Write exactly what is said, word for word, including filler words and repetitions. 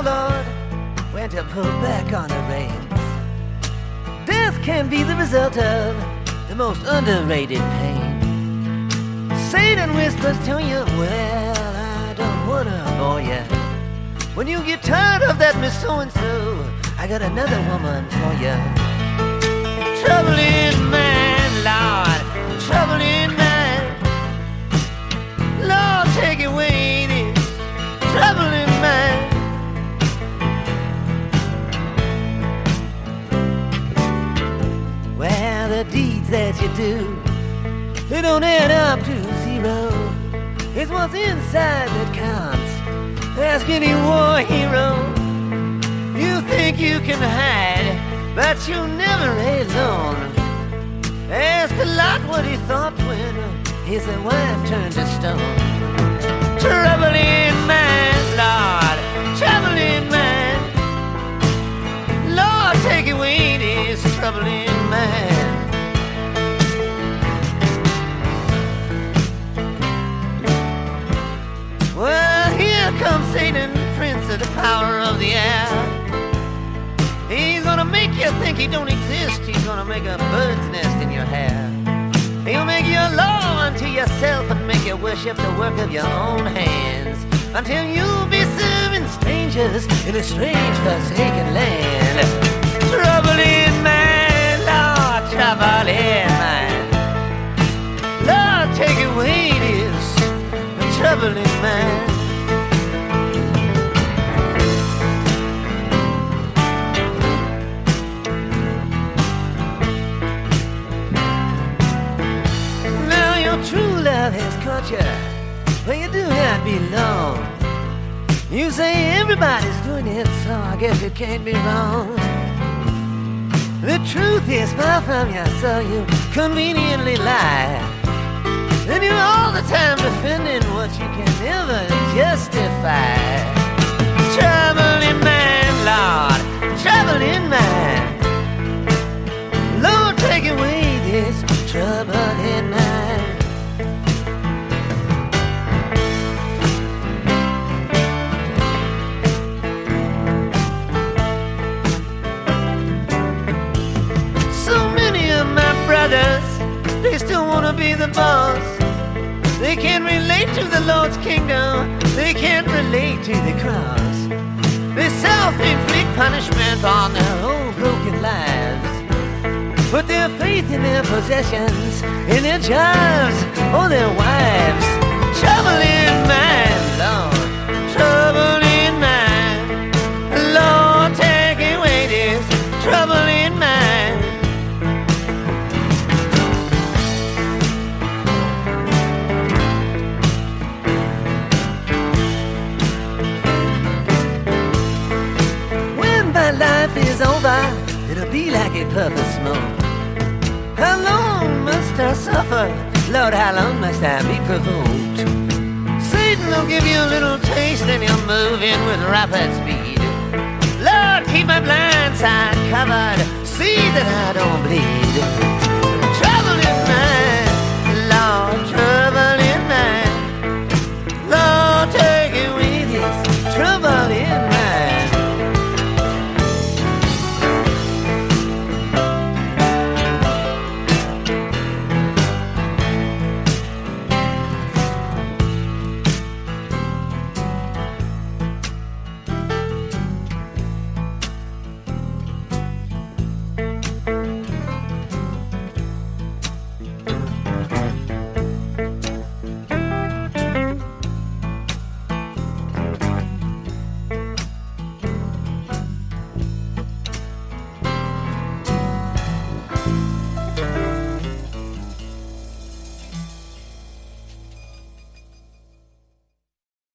oh Lord, when to pull back on the reins. Death can be the result of the most underrated pain. Satan whispers to you, well, I don't wanna bore ya. When you get tired of that Miss So-and-so, I got another woman for ya. Trouble in man, Lord, trouble in man. Lord, take away this trouble in man. Well, the deeds that you do, they don't add up to zero. It's what's inside that counts. Ask any war hero. You think you can hide, but you're never alone. Ask a lot what he thought when his wife turned to stone. Trouble in man, Lord, trouble in man. Lord, take away this trouble in man. Well, here comes Satan, prince of the power of the air. He's gonna make you think he don't exist. He's gonna make a bird's nest in your hair. He'll make you a law unto yourself and make you worship the work of your own hands, until you'll be serving strangers in a strange forsaken land. Trouble in man, Lord, trouble in man. Lord, take away this trouble in man. True love has caught you where you do not belong. You say everybody's doing it, so I guess it can't be wrong. The truth is far from you, so you conveniently lie. And you're all the time defending what you can never justify. Trouble in man, Lord, trouble in man. Lord, take away this trouble in man. Brothers, they still want to be the boss. They can't relate to the Lord's kingdom. They can't relate to the cross. They self-inflict punishment on their own broken lives. Put their faith in their possessions, in their jobs, or their wives. Trouble in man, Lord, trouble in man. Lord, take away this trouble in man. Life is over, it'll be like a puff of smoke. How long must I suffer? Lord, how long must I be provoked? Satan will give you a little taste and you'll move in with rapid speed. Lord, keep my blind side covered, see that I don't bleed.